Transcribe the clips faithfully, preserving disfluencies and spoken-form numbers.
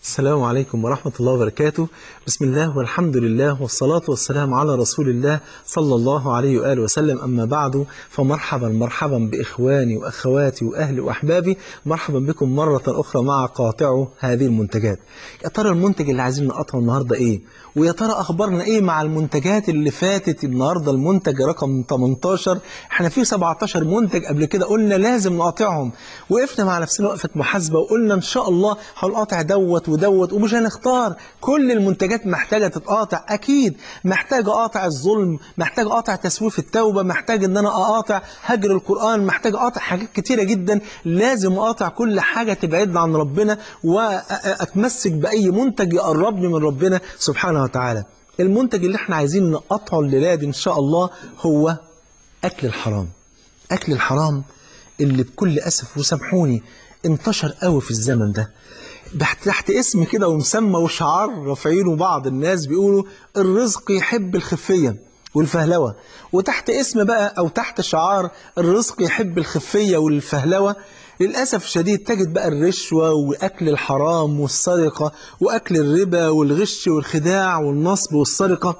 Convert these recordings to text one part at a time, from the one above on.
السلام عليكم ورحمة الله وبركاته. بسم الله والحمد لله والصلاة والسلام على رسول الله صلى الله عليه وآله وسلم. أما بعد، فمرحبا مرحبا بإخواني وأخواتي وأهلي وأحبابي. مرحبا بكم مرة أخرى مع قاطع هذه المنتجات. يا ترى المنتج اللي عايزين نقطعه النهاردة إيه؟ ويا ترى أخبارنا إيه مع المنتجات اللي فاتت؟ النهاردة المنتج رقم تمنتاشر. احنا في سبعتاشر منتج قبل كده قلنا لازم نقاطعهم، وقفنا مع نفسنا وقفة محاسبة وقلنا إن شاء الله هنقاطع دوت ودوت ومش هنختار. كل المنتجات محتاجة تتقاطع، أكيد محتاج أقاطع الظلم، محتاج أقاطع تسويف التوبة، محتاج إن أنا أقاطع هجر القرآن، محتاج أقاطع حاجات كتيرة جدا. لازم أقاطع كل حاجة تبعدنا عن ربنا وأتمسك بأي منتج يقربني من ربنا سبحانه وتعالى. المنتج اللي احنا عايزين نقطعه الليلة دي إن شاء الله هو أكل الحرام. أكل الحرام اللي بكل أسف وسامحوني انتشر قوي في الزمن ده تحت اسم كده ومسمى وشعار رافعينه بعض الناس بيقولوا الرزق يحب الخفية والفهلوة، وتحت اسم بقى أو تحت شعار الرزق يحب الخفية والفهلوة للأسف الشديد تجد بقى الرشوة وأكل الحرام والسرقة وأكل الربا والغش والخداع والنصب والسرقة.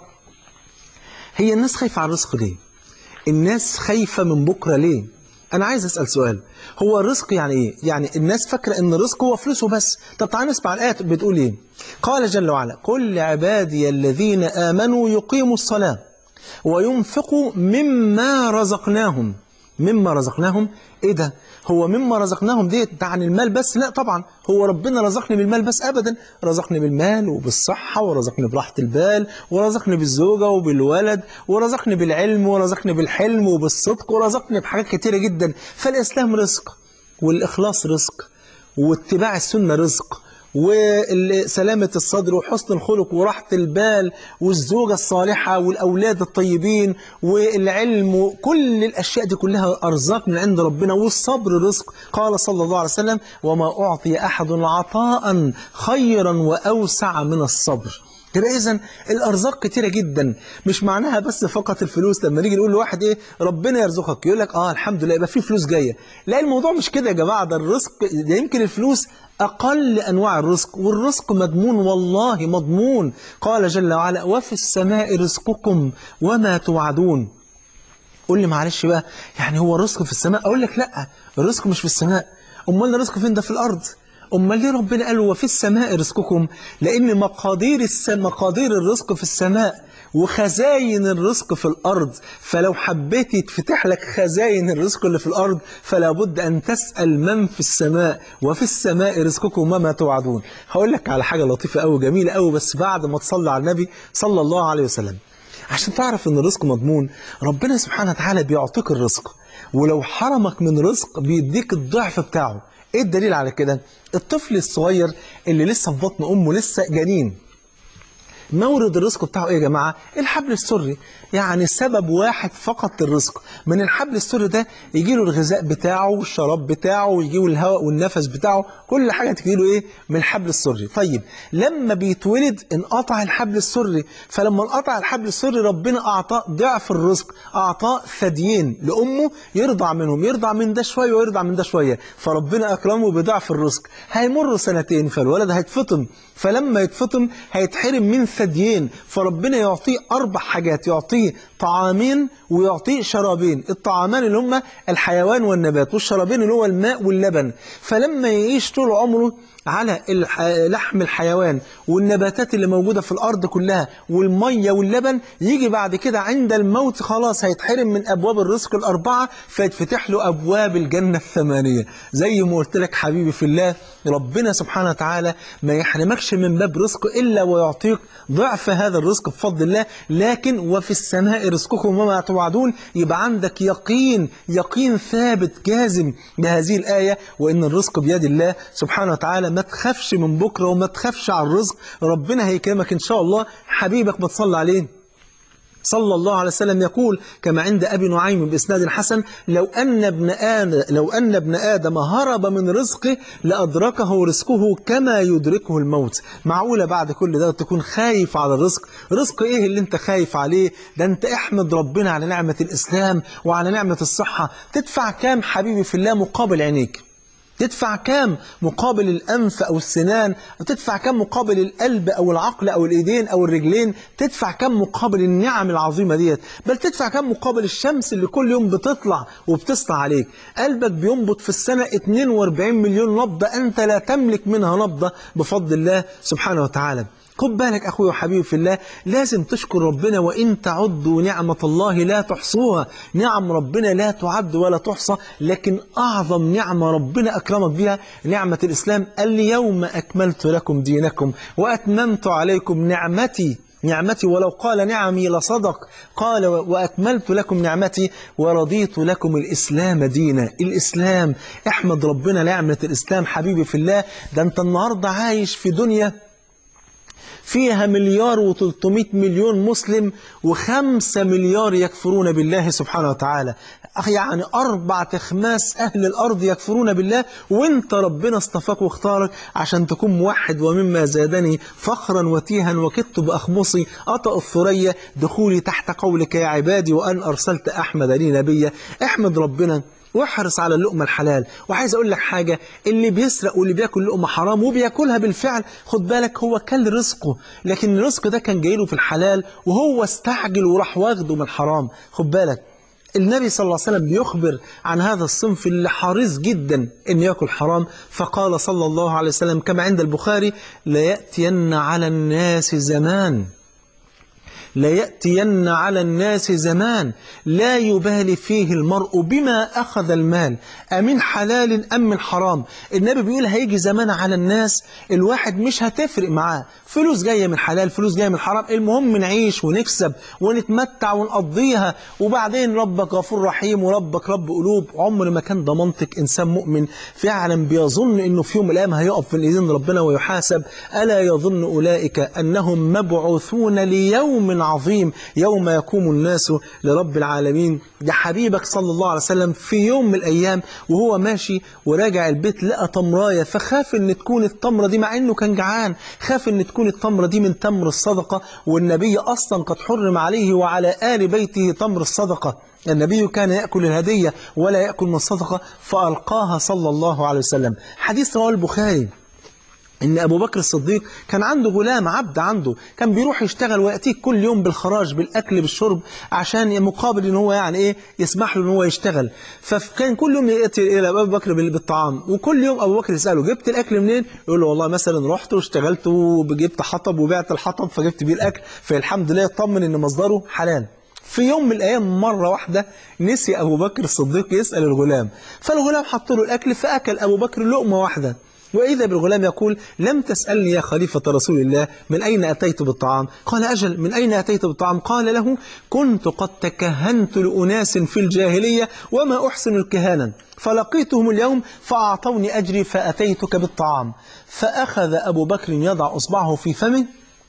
هي الناس خايفة على الرزق ليه؟ الناس خايفة من بكرة ليه؟ أنا عايز أسأل سؤال، هو الرزق يعني إيه؟ يعني الناس فاكرة إن الرزق هو فلوسه بس. طب تعالى نسمع الآيات بتقول إيه؟ قال جل وعلا: قل لعبادي الذين آمنوا يقيموا الصلاة وينفقوا مما رزقناهم. مما رزقناهم إيه ده؟ هو مما رزقناهم دي عن المال بس؟ لا طبعا، هو ربنا رزقني بالمال بس؟ أبدا، رزقني بالمال وبالصحة ورزقني براحة البال ورزقني بالزوجة وبالولد ورزقني بالعلم ورزقني بالحلم وبالصدق ورزقني بحاجات كتيرة جدا. فالإسلام رزق، والإخلاص رزق، واتباع السنة رزق، وسلامة الصدر وحسن الخلق وراحة البال والزوجة الصالحة والأولاد الطيبين والعلم وكل الأشياء دي كلها أرزاق من عند ربنا. والصبر رزق. قال صلى الله عليه وسلم: وما أعطي أحد عطاء خيرا وأوسع من الصبر. يبقى إذن الأرزاق كتيرة جدا، مش معناها بس فقط الفلوس. لما نيجي نقول لواحد إيه ربنا يرزقك يقول لك آه الحمد لله يبقى في فلوس جاية. لا، الموضوع مش كده يا جماعة. ده الرزق ده يمكن الفلوس أقل أنواع الرزق، والرزق مضمون، والله مضمون. قال جل وعلا: وفي السماء رزقكم وما توعدون. قول لي معلش بقى، يعني هو الرزق في السماء؟ أقول لك لا، الرزق مش في السماء. أمال الرزق فين؟ ده في الأرض. أمال ليه ربنا قال وفي السماء رزقكم؟ لأن مقادير السماء، مقادير الرزق في السماء وخزاين الرزق في الأرض. فلو حبيت يتفتح لك خزاين الرزق اللي في الأرض فلا بد أن تسأل من في السماء. وفي السماء رزقكم وما توعدون. هقول لك على حاجة لطيفة أوي جميلة أوي، بس بعد ما تصلي على النبي صلى الله عليه وسلم عشان تعرف أن الرزق مضمون. ربنا سبحانه وتعالى بيعطيك الرزق، ولو حرمك من رزق بيديك الضعف بتاعه. ايه الدليل على كده؟ الطفل الصغير اللي لسه في بطن امه لسه جنين، مورد الرزق بتاعه ايه يا جماعه؟ الحبل السري. يعني سبب واحد فقط للرزق، من الحبل السري ده يجي له الغذاء بتاعه والشراب بتاعه ويجي له الهواء والنفس بتاعه، كل حاجه تجي له ايه؟ من الحبل السري. طيب لما بيتولد انقطع الحبل السري، فلما انقطع الحبل السري ربنا اعطاه ضعف الرزق، اعطاه ثديين لامه يرضع منهم، يرضع من ده شويه ويرضع من ده شويه، فربنا اكرمه بضعف الرزق. هيمر سنتين فالولد هيتفطم، فلما يتفطم هيتحرم من ثديين، فربنا يعطيه أربع حاجات، يعطيه طعامين ويعطيه شرابين. الطعامان اللي هم الحيوان والنبات، والشرابين اللي هو الماء واللبن. فلما يعيش طول عمره على لحم الحيوان والنباتات اللي موجودة في الأرض كلها والمية واللبن، يجي بعد كده عند الموت خلاص هيتحرم من أبواب الرزق الأربعة فيتفتح له أبواب الجنة الثمانية. زي ما قلت لك حبيبي في الله، ربنا سبحانه وتعالى ما يحرمكش من باب رزق إلا ويعطيك ضعف هذا الرزق بفضل الله. لكن وفي السماء رزقكم وما توعدون، يبقى عندك يقين، يقين ثابت جازم بهذه الآية، وإن الرزق بيد الله سبحانه وتعالى. ما تخافش من بكرة وما تخافش على الرزق، ربنا هيكرمك إن شاء الله. حبيبك ما تصلي عليه صلى الله عليه وسلم يقول كما عند أبي نعيم بإسناد حسن: لو أن ابن آدم لو أن ابن آدم هرب من رزقه لأدركه رزقه كما يدركه الموت. معقولة بعد كل ده تكون خايف على الرزق؟ رزق إيه اللي أنت خايف عليه؟ ده أنت احمد ربنا على نعمة الإسلام وعلى نعمة الصحة. تدفع كام حبيبي في الله مقابل عينيك؟ تدفع كام مقابل الأنف أو السنان؟ تدفع كام مقابل القلب أو العقل أو الإيدين أو الرجلين؟ تدفع كام مقابل النعم العظيمة ديت؟ بل تدفع كام مقابل الشمس اللي كل يوم بتطلع وبتسطع عليك؟ قلبك بينبض في السنة اثنين وأربعين مليون نبضة، أنت لا تملك منها نبضة بفضل الله سبحانه وتعالى. خد بالك أخوي وحبيبي في الله، لازم تشكر ربنا، وإن تعدوا نعمة الله لا تحصوها. نعم ربنا لا تعد ولا تحصى، لكن أعظم نعمة ربنا أكرمك بها نعمة الإسلام. اليوم أكملت لكم دينكم وأتممت عليكم نعمتي نعمتي ولو قال نعمي لصدق. قال وأكملت لكم نعمتي ورضيت لكم الإسلام دينا. الإسلام، احمد ربنا نعمة الإسلام حبيبي في الله. ده أنت النهاردة عايش في دنيا فيها مليار وثلاثمائة مليون مسلم وخمسة مليار يكفرون بالله سبحانه وتعالى، يعني أربع تخماس أهل الأرض يكفرون بالله، وانت ربنا اصطفاك واختارك عشان تكون موحد. ومما زادني فخرا وتيها وكدت بأخمصي أطأ الثريا دخولي تحت قولك يا عبادي وأن أرسلت أحمد لي نبيا. احمد ربنا واحرص على اللقمة الحلال. وعايز أقول لك حاجة، اللي بيسرق واللي بياكل لقمة حرام وبياكلها بالفعل، خد بالك هو كل رزقه، لكن الرزق ده كان جايله في الحلال وهو استعجل وراح واخده من الحرام. خد بالك النبي صلى الله عليه وسلم بيخبر عن هذا الصنف اللي حريص جدا ان ياكل حرام، فقال صلى الله عليه وسلم كما عند البخاري: ليأتين على الناس زمان ليأتين على الناس زمان لا يبالي فيه المرء بما أخذ المال أمن حلال أم من حرام. النبي بيقول هيجي زمان على الناس الواحد مش هتفرق معاه فلوس جاية من حلال فلوس جاية من حرام، المهم نعيش ونكسب ونتمتع ونقضيها، وبعدين ربك غفور رحيم وربك رب قلوب. عمر ما كان ده منطق إنسان مؤمن فعلا بيظن إنه في يوم من الأيام هيقف في الإيدين ربنا ويحاسب. ألا يظن أولئك أنهم مبعوثون ليوم عظيم يوم يقوم الناس لرب العالمين. ده حبيبك صلى الله عليه وسلم في يوم من الأيام وهو ماشي وراجع البيت لقى تمراية، فخاف ان تكون التمرة دي، مع انه كان جعان، خاف ان تكون التمرة دي من تمر الصدقة، والنبي اصلا قد حرم عليه وعلى آل بيته تمر الصدقة. النبي كان يأكل الهدية ولا يأكل من الصدقة، فألقاها صلى الله عليه وسلم. حديث رواه البخاري إن أبو بكر الصديق كان عنده غلام عبد عنده، كان بيروح يشتغل ويأتيه كل يوم بالخراج بالأكل بالشرب عشان مقابل إن هو يعني إيه يسمح له إن هو يشتغل. فكان كل يوم يأتي إلى أبو بكر بالطعام، وكل يوم أبو بكر يسأله جبت الأكل منين؟ يقول له والله مثلا رحت واشتغلت وجبت حطب وبعت الحطب فجبت بيه الأكل، فالحمد لله يطمن إن مصدره حلال. في يوم من الأيام مرة واحدة نسي أبو بكر الصديق يسأل الغلام، فالغلام حط له الأكل فأكل أبو بكر لقمة واحدة، وإذا بالغلام يقول: لم تسألني يا خليفة رسول الله من أين أتيت بالطعام؟ قال: أجل، من أين أتيت بالطعام؟ قال له: كنت قد تكهنت لأناس في الجاهلية وما أحسن الكهانة، فلقيتهم اليوم فأعطوني أجري فأتيتك بالطعام. فأخذ أبو بكر يضع أصبعه في فمه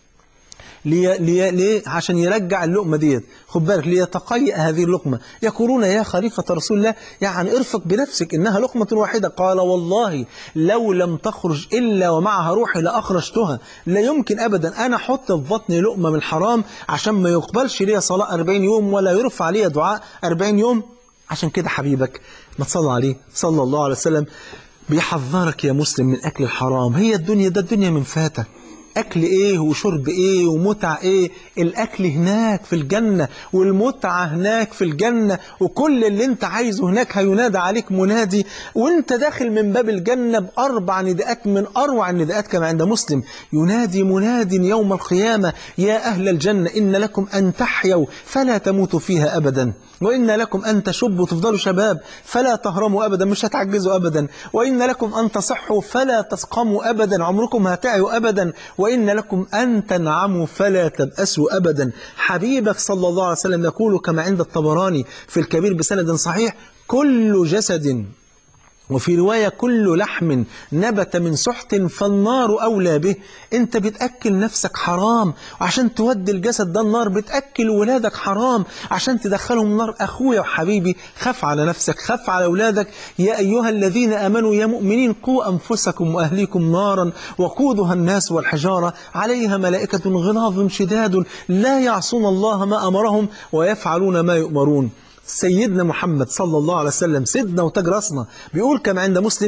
لي لي لي عشان يرجع اللقمة ديت، خد بالك ليتقيأ هذه اللقمة. يقولون: يا خليفة رسول الله يعني ارفق بنفسك إنها لقمة واحدة. قال: والله لو لم تخرج إلا ومعها روحي لأخرجتها. لا يمكن أبدا أنا أحط في بطني لقمة من الحرام عشان ما يقبلش لي صلاة أربعين يوم ولا يرفع لي دعاء أربعين يوم. عشان كده حبيبك ما تصلى عليه صلى الله عليه وسلم بيحذرك يا مسلم من أكل الحرام. هي الدنيا ده الدنيا من فاتك، أكل إيه وشرب إيه ومتع إيه؟ الأكل هناك في الجنة والمتعة هناك في الجنة، وكل اللي أنت عايزه هناك هينادى عليك منادي وأنت داخل من باب الجنة بأربع نداءات من أروع النداءات كما عند مسلم. ينادي مناد يوم القيامة: يا أهل الجنة إن لكم أن تحيوا فلا تموتوا فيها أبدا، وإن لكم أن تشبوا تفضلوا شباب فلا تهرموا أبدا، مش هتعجزوا أبدا، وإن لكم أن تصحوا فلا تسقموا أبدا، عمركم هتعيوا أبدا، وإن لكم أن تنعموا فلا تبأسوا أبدا. حبيبك صلى الله عليه وسلم يقول كما عند الطبراني في الكبير بسند صحيح: كل جسد، وفي رواية كل لحم نبت من سحت فالنار أولى به. أنت بتأكل نفسك حرام وعشان تودي الجسد ده النار، بتأكل ولادك حرام عشان تدخلهم النار. أخويا وحبيبي خف على نفسك، خف على أولادك. يا أيها الذين آمنوا يا مؤمنين قوا أنفسكم وأهليكم نارا وقودها الناس والحجارة عليها ملائكة غلاظ شداد لا يعصون الله ما أمرهم ويفعلون ما يؤمرون. سيدنا محمد صلى الله عليه وسلم سيدنا وتاج راسنا بيقول كما عند مسلم: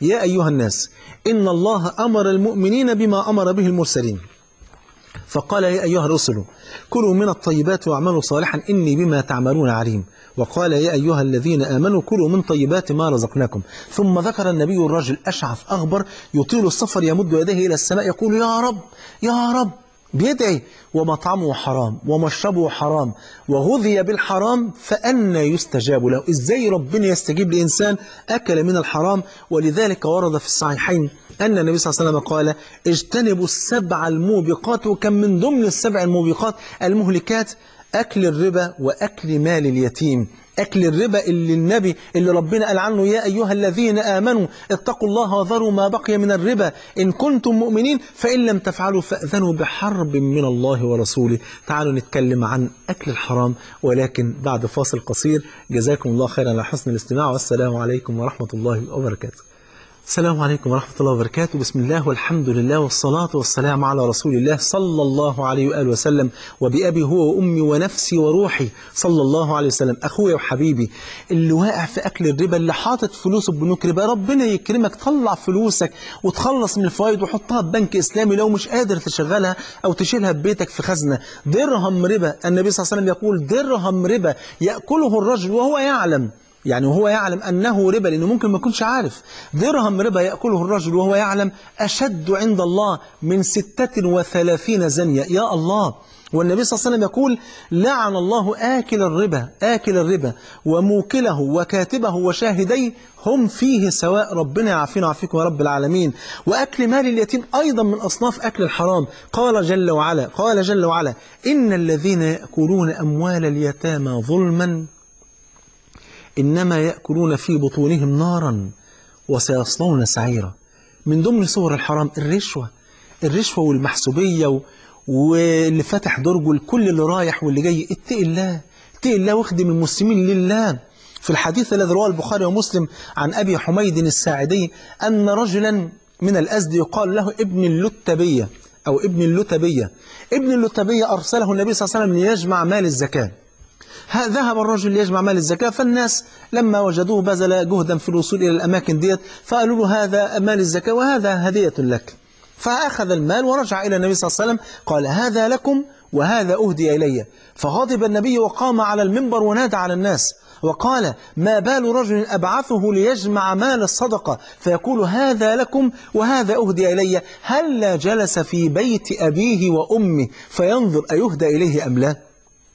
يا أيها الناس إن الله أمر المؤمنين بما أمر به المرسلين، فقال يا أيها الرسل كلوا من الطيبات واعملوا صالحا إني بما تعملون عليم، وقال يا أيها الذين آمنوا كلوا من طيبات ما رزقناكم. ثم ذكر النبي الرجل أشعث أغبر يطيل السفر يمد يديه إلى السماء يقول يا رب يا رب، بيدعي ومطعمه حرام ومشربه حرام وغذي بالحرام، فأنا يستجاب له؟ إزاي ربنا يستجيب لإنسان أكل من الحرام؟ ولذلك ورد في الصحيحين أن النبي صلى الله عليه وسلم قال اجتنبوا السبع الموبقات، وكم من ضمن السبع الموبقات المهلكات أكل الربا وأكل مال اليتيم. أكل الربا اللي النبي اللي ربنا قال عنه يا أيها الذين آمنوا اتقوا الله وذروا ما بقي من الربا إن كنتم مؤمنين فإن لم تفعلوا فأذنوا بحرب من الله ورسوله. تعالوا نتكلم عن أكل الحرام ولكن بعد فاصل قصير. جزاكم الله خيرا على حسن الاستماع، والسلام عليكم ورحمة الله وبركاته. السلام عليكم ورحمة الله وبركاته. بسم الله والحمد لله والصلاة والسلام على رسول الله صلى الله عليه وآله وسلم، وبأبي هو وأمي ونفسي وروحي صلى الله عليه وسلم. أخويا وحبيبي اللي واقع في أكل الربا، اللي حاطط فلوسه ببنوك ربا، ربنا يكرمك طلع فلوسك وتخلص من الفوائد وحطها ببنك إسلامي لو مش قادر تشغلها أو تشيلها ببيتك في خزنة. درهم ربا، النبي صلى الله عليه وسلم يقول درهم ربا يأكله الرجل وهو يعلم، يعني وهو يعلم أنه ربا لأنه ممكن ما يكونش عارف. درهم ربا يأكله الرجل وهو يعلم أشد عند الله من ستة وثلاثين زنية. يا الله. والنبي صلى الله عليه وسلم يقول لعن الله آكل الربا آكل الربا وموكله وكاتبه وشاهديه هم فيه سواء. ربنا يعافينا ويعافيكم يا رب العالمين. وأكل مال اليتيم أيضا من أصناف أكل الحرام. قال جل وعلا قال جل وعلا إن الذين يأكلون أموال اليتامى ظلما إنما يأكلون في بطونهم نارا وسيصلون سعيرا. من ضمن صور الحرام الرشوة الرشوة والمحسوبية و... واللي فاتح درجه لكل اللي رايح واللي جاي. اتق الله اتق الله واخدم المسلمين لله. في الحديث الذي رواه البخاري ومسلم عن أبي حميد الساعدي أن رجلا من الأزد يقال له ابن اللتبية أو ابن اللتبية ابن اللتبية أرسله النبي صلى الله عليه وسلم ليجمع مال الزكاة. ذهب الرجل ليجمع مال الزكاة، فالناس لما وجدوه بذل جهدا في الوصول إلى الأماكن ديت فقالوا له هذا مال الزكاة وهذا هدية لك. فأخذ المال ورجع إلى النبي صلى الله عليه وسلم قال هذا لكم وهذا أهدي إلي. فغضب النبي وقام على المنبر ونادى على الناس وقال ما بال رجل أبعثه ليجمع مال الصدقة فيقول هذا لكم وهذا أهدي إلي، هل جلس في بيت أبيه وأمه فينظر أيهدى إليه أم لا؟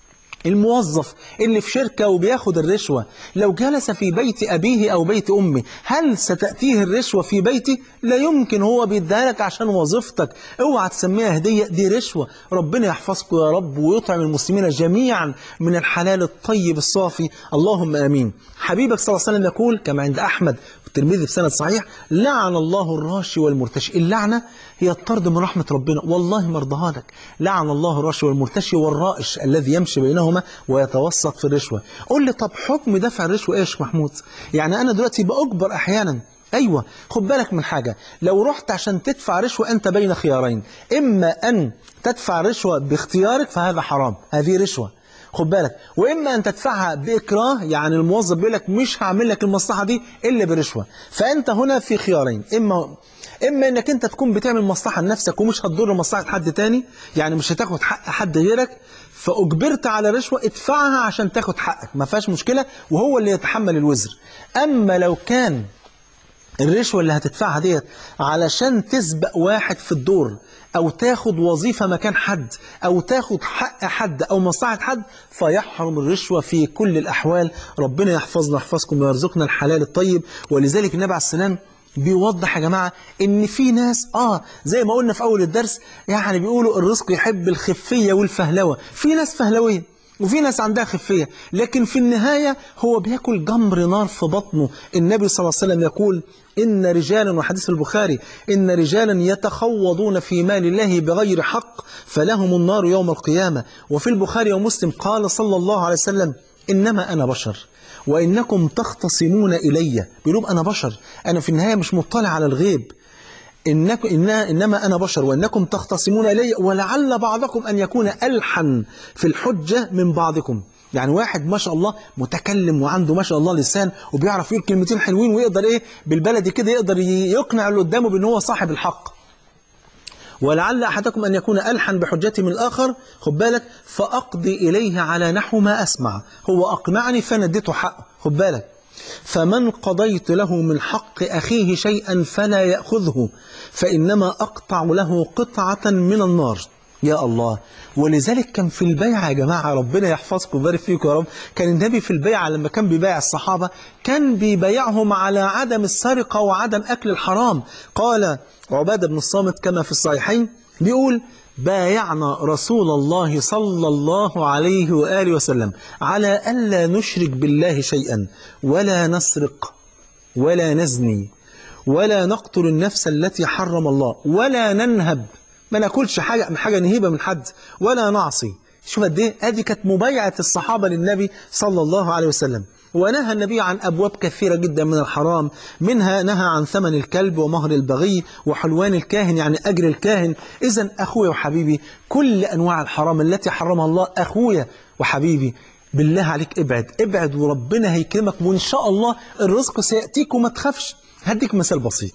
الموظف اللي في شركة وبياخد الرشوة لو جلس في بيت أبيه أو بيت أمه هل ستأتيه الرشوة في بيته؟ لا يمكن. هو بيديها لك عشان وظيفتك، اوعى تسميها هدية، دي رشوة. ربنا يحفظكم يا رب ويطعم المسلمين جميعا من الحلال الطيب الصافي، اللهم آمين. حبيبك صلى الله عليه وسلم يقول كما عند أحمد والترمذي في سند صحيح لعن الله الراشي والمرتشي. اللعنة هي الطرد من رحمة ربنا، والله ما ارضاها لك. لعن الله الراشي والمرتشي والرائش الذي يمشي بينهما ويتوسط في الرشوة. قول لي طب حكم دفع الرشوة ايه يا شيخ محمود؟ يعني أنا دلوقتي بأجبر أحيانا. أيوة، خد بالك من حاجة، لو رحت عشان تدفع رشوة أنت بين خيارين، إما أن تدفع رشوة باختيارك فهذا حرام، هذه رشوة، خد بالك، وإما أن تدفعها بإكراه، يعني الموظف بيقول لك مش هعمل لك المصلحة دي إلا برشوة. فأنت هنا في خيارين، إما إما إنك أنت تكون بتعمل مصلحة لنفسك ومش هتضر مصلحة حد تاني، يعني مش هتاخد حق حد غيرك، فأجبرت على رشوة ادفعها عشان تاخد حقك، ما فيهاش مشكلة، وهو اللي يتحمل الوزر. أما لو كان الرشوة اللي هتدفعها ديت علشان تسبق واحد في الدور أو تاخد وظيفة مكان حد أو تاخد حق حد أو مصلحة حد، فيحرم الرشوة في كل الأحوال. ربنا يحفظنا يحفظكم ويرزقنا الحلال الطيب. ولذلك النبي عليه السلام بيوضح يا جماعة إن في ناس آه زي ما قلنا في أول الدرس، يعني بيقولوا الرزق يحب الخفية والفهلوة. في ناس فهلوية وفي ناس عندها خفية، لكن في النهاية هو بياكل جمر نار في بطنه. النبي صلى الله عليه وسلم يقول إن رجالا، وحديث البخاري، إن رجالا يتخوضون في مال الله بغير حق فلهم النار يوم القيامة. وفي البخاري ومسلم قال صلى الله عليه وسلم إنما أنا بشر وإنكم تختصمون إلي. بيقولون أنا بشر، أنا في النهاية مش مطلع على الغيب، إنكم إنما, إنما أنا بشر وإنكم تختصمون إلي ولعل بعضكم أن يكون ألحن في الحجة من بعضكم. يعني واحد ما شاء الله متكلم وعنده ما شاء الله لسان وبيعرف يقول كلمتين حلوين ويقدر ايه بالبلدي كده يقدر يقنع اللي قدامه بان هو صاحب الحق. ولعل أحدكم أن يكون ألحن بحجته من الآخر، خد بالك، فأقضي إليه على نحو ما أسمع، هو أقنعني فأنا اديته حقه، خد بالك. فمن قضيت له من حق أخيه شيئا فلا يأخذه فإنما أقطع له قطعة من النار. يا الله. ولذلك كان في البيعة يا جماعة، ربنا يحفظكم ويبارك فيكم يا رب، كان النبي في البيعة لما كان بيبايع الصحابة كان بيبايعهم على عدم السرقة وعدم أكل الحرام. قال عبادة بن الصامت كما في الصحيحين بيقول: بايعنا رسول الله صلى الله عليه وآله وسلم على ألا نشرك بالله شيئا ولا نسرق ولا نزني ولا نقتل النفس التي حرم الله ولا ننهب، ما ناكلش حاجة من حاجة نهيبة من حد، ولا نعصي. شوف قد ايه، ادي كانت مبايعة الصحابة للنبي صلى الله عليه وسلم. ونهى النبي عن أبواب كثيرة جدا من الحرام، منها نهى عن ثمن الكلب ومهر البغي وحلوان الكاهن يعني أجر الكاهن. إذن أخويا وحبيبي كل أنواع الحرام التي حرمها الله أخويا وحبيبي بالله عليك ابعد ابعد وربنا هيكرمك وإن شاء الله الرزق سيأتيك وما تخافش. هديك مثال بسيط.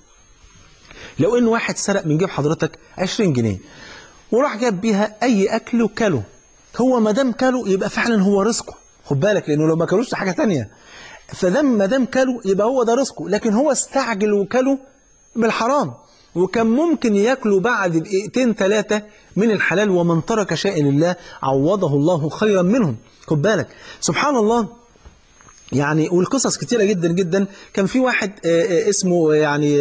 لو إن واحد سرق من جيب حضرتك عشرين جنيه وراح جاب بيها أي أكل وكله، هو ما دام كله يبقى فعلا هو رزقه، خد بالك، لأنه لو ما كلوش حاجة تانية، فدام ما دام كله يبقى هو ده رزقه، لكن هو استعجل وكله بالحرام، وكان ممكن ياكله بعد دقيقتين ثلاثة من الحلال. ومن ترك شيئا لله عوضه الله خيرا منهم، خد بالك. سبحان الله. يعني والقصص كتيرة جدا جدا. كان في واحد اسمه يعني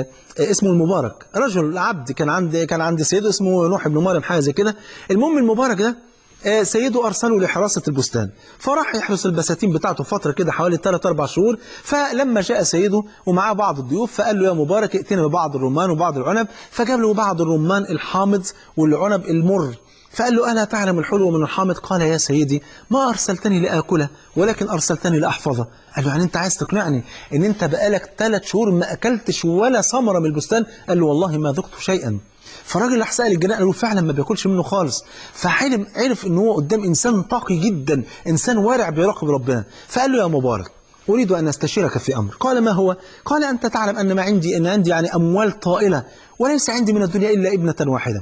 اسمه المبارك، رجل عبد كان عند كان عند سيده اسمه نوح بن مريم حاجه زي كده. المهم المبارك ده سيده أرسله لحراسة البستان، فراح يحرس البساتين بتاعته فترة كده حوالي ثلاثة أربعة شهور. فلما جاء سيده ومعاه بعض الضيوف فقال له: يا مبارك ائتنا ببعض الرمان وبعض العنب. فجاب له بعض الرمان الحامض والعنب المر. فقال له: ألا تعلم الحلو من الحامض؟ قال: يا سيدي ما أرسلتني لآكله ولكن أرسلتني لأحفظه. قال له: يعني أنت عايز تقنعني إن أنت بقالك ثلاث شهور ما أكلتش ولا ثمرة من البستان؟ قال له: والله ما ذقت شيئا. فالراجل راح سأل الجيران، قالوا فعلا ما بياكلش منه خالص. فحلم عرف ان هو قدام انسان تقي جدا، انسان وارع بيراقب ربنا. فقال له: يا مبارك اريد ان استشيرك في امر. قال: ما هو؟ قال: انت تعلم ان ما عندي ان عندي يعني اموال طائله، وليس عندي من الدنيا الا ابنه واحده،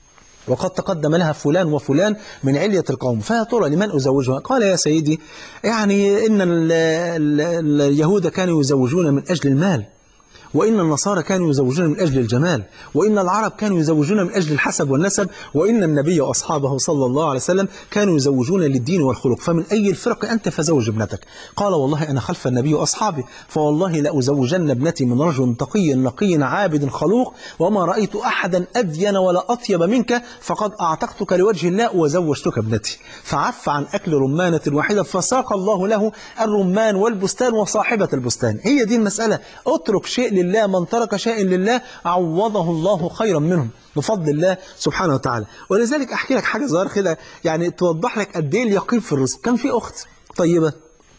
وقد تقدم لها فلان وفلان من علية القوم، فيا ترى لمن أزوجها؟ قال: يا سيدي يعني إن ال ال اليهود كانوا يزوجون من أجل المال، وإن النصارى كانوا يزوجون من أجل الجمال، وإن العرب كانوا يزوجون من أجل الحسب والنسب، وإن النبي وأصحابه صلى الله عليه وسلم كانوا يزوجون للدين والخلق، فمن أي الفرق أنت فزوج ابنتك؟ قال: والله أنا خلف النبي وأصحابي، فوالله لأزوجن ابنتي من رجل تقي نقي عابد خلوق، وما رأيت أحدا أدين ولا أطيب منك، فقد أعتقتك لوجه الله وزوجتك ابنتي. فعف عن أكل رمانة واحدة فساق الله له الرمان والبستان وصاحبة البستان. هي دي المسألة، اترك شيء لله، من ترك شيء لله عوضه الله خيرا منهم بفضل الله سبحانه وتعالى. ولذلك أحكي لك حاجة صغيرة كده يعني توضح لك قد ايه اليقين في الرزق. كان في أخت طيبة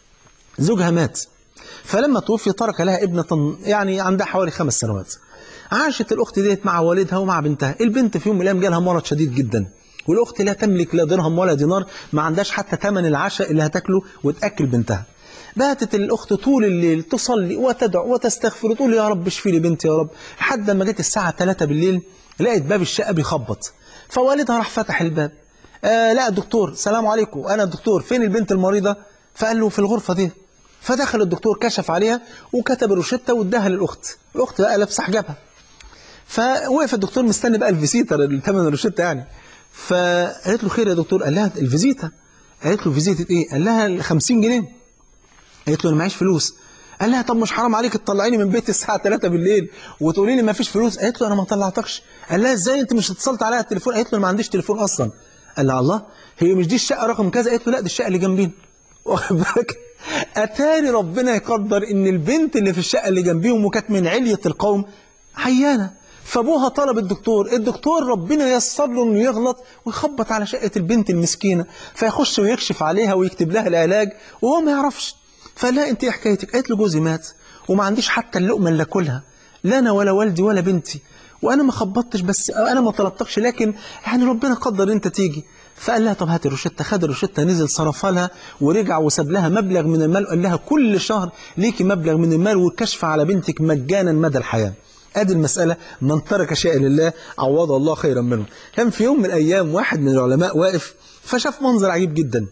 زوجها مات، فلما توفي ترك لها ابنة يعني عندها حوالي خمس سنوات. عاشت الأخت ديت مع والدها ومع بنتها. البنت في يوم من الأيام جالها مرض شديد جدا، والأخت لا تملك لا درهم ولا دينار، ما عندهاش حتى ثمن العشاء اللي هتاكله وتأكل بنتها. باتت الأخت طول الليل تصلي وتدعو وتستغفر وتقول: يا رب اشفي لي بنتي يا رب، لحد ما جت الساعة ثلاثة بالليل لقيت باب الشقة بيخبط. فوالدها راح فتح الباب، آه لا الدكتور، السلام عليكم، أنا الدكتور، فين البنت المريضة؟ فقال له: في الغرفة دي. فدخل الدكتور كشف عليها وكتب الروشتة واداها للأخت. الأخت بقى لابسة حجابها، فوقف الدكتور مستني بقى الفيزيتر ثمن الروشتة يعني. فقالت له: خير يا دكتور؟ قال لها: الفيزيتا. قالت له: فيزيتة ايه؟ قال لها: خمسين جنيه. قالت له: انا معيش فلوس. قال لها: طب مش حرام عليك تطلعيني من بيتي الساعه ثلاثة بالليل وتقولي لي ما فيش فلوس؟ قالت له: انا ما طلعتكش. قال لها: ازاي انت مش اتصلت عليها التليفون؟ قالت له: انا ما عنديش تليفون اصلا. قال لها: الله، هي مش دي الشقه رقم كذا؟ قالت له: لا، دي الشقه اللي جنبين. واخد بالك؟ اتاري ربنا يقدر ان البنت اللي في الشقه اللي جنبيهم وكانت من عليه القوم عيانه، فابوها طلب الدكتور، الدكتور ربنا يسر له انه يغلط ويخبط على شقه البنت المسكينه، فيخش ويكشف عليها ويكتب لها العلاج وهو ما يعرفش. فقال لها: انت ايه حكايتك؟ قالت له: جوزي مات وما عنديش حتى اللقمه اللي اكلها، لا انا ولا والدي ولا بنتي، وأنا ما خبطتش، بس أنا ما طلبتكش، لكن يعني ربنا قدر أنت تيجي. فقال لها طب هات الروشتة. خد الروشتة، نزل صرفها لها ورجع وساب لها مبلغ من المال، وقال لها كل شهر ليكي مبلغ من المال والكشف على بنتك مجانا مدى الحياة. ادي المسألة، من ترك شيئا لله عوض الله خيرا منه. كان في يوم من الأيام واحد من العلماء واقف فشاف منظر عجيب جدا.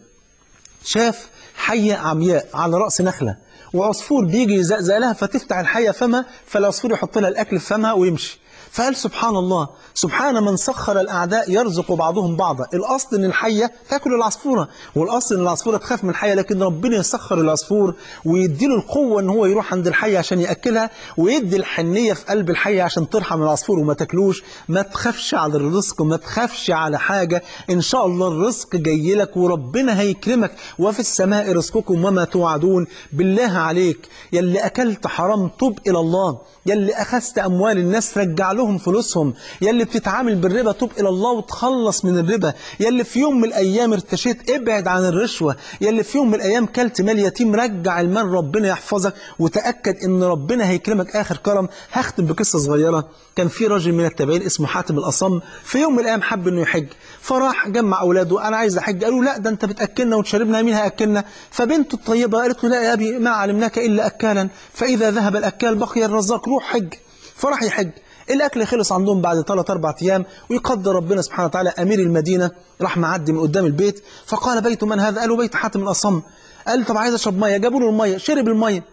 شاف حية عمياء على رأس نخلة، وعصفور بيجي يزقزق لها فتفتح الحية فمها، فالعصفور يحط لها الأكل في فمها ويمشي. فقال سبحان الله، سبحان من سخر الأعداء يرزق بعضهم بعضا. الأصل إن الحية تاكل العصفورة، والأصل إن العصفورة تخاف من الحية، لكن ربنا يسخر العصفور ويديله القوة إن هو يروح عند الحية عشان يأكلها، ويدي الحنية في قلب الحية عشان ترحم العصفور وما تاكلوش. ما تخافش على الرزق وما تخافش على حاجة، إن شاء الله الرزق جاي لك وربنا هيكرمك. وفي السماء رزقكم وما توعدون. بالله عليك يلي أكلت حرام توب إلى الله، يلي أخذت أموال الناس رجع لهم فلوسهم، يلي بتتعامل بالربا توب إلى الله وتخلص من الربا، يلي في يوم من الأيام ارتشيت ابعد عن الرشوة، يلي في يوم من الأيام كلت مال يتيم رجع المال، ربنا يحفظك وتأكد إن ربنا هيكرمك آخر كرم. هختم بقصة صغيرة. كان في راجل من التابعين اسمه حاتم الأصم، في يوم من الأيام حب إنه يحج، فراح جمع أولاده، أنا عايز أحج. قالوا لا ده أنت بتأكلنا وتشربنا، مين هيأكلنا؟ فبنته الطيبة قالت له لا يا أبي، ما علمناك إلا أكالا، فإذا ذهب الأكال بقي الرزاق، روح حج. فراح يحج. الأكل خلص عندهم بعد ثلاث أربع أيام، ويقدر ربنا سبحانه وتعالى أمير المدينة راح معدي من قدام البيت، فقال بيت من هذا؟ قالوا بيت حاتم الأصم. قال طب عايز أشرب مية. جابوا له المية، شرب المية.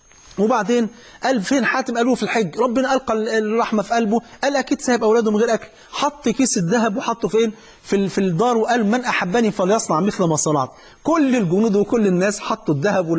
وبعدين قال فين حاتم؟ قالوه في الحج. ربنا ألقى الرحمة في قلبه، قال أكيد سايب أولاده من غير أكل. حط كيس الذهب وحطه فين؟ في في الدار، وقال من أحبني فليصنع مثل ما صنعت. كل الجنود وكل الناس حطوا الذهب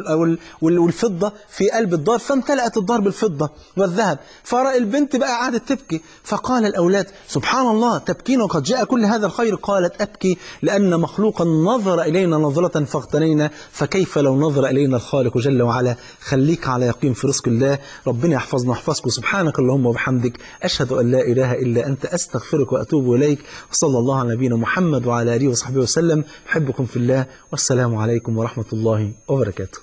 والفضة في قلب الدار، فامتلأت الدار بالفضة والذهب. فالبنت بقى قعدت تبكي، فقال الأولاد سبحان الله تبكين وقد جاء كل هذا الخير؟ قالت أبكي لأن مخلوقا نظر إلينا نظرة فاغتنينا، فكيف لو نظر إلينا الخالق جل وعلا. خليك على يقين في رزق الله، ربنا يحفظنا ويحفظكم. سبحانك اللهم وبحمدك، أشهد أن لا إله إلا أنت، أستغفرك وأتوب إليك. وصلى الله على نبينا محمد وعلى آله وصحبه وسلم. أحبكم في الله، والسلام عليكم ورحمة الله وبركاته.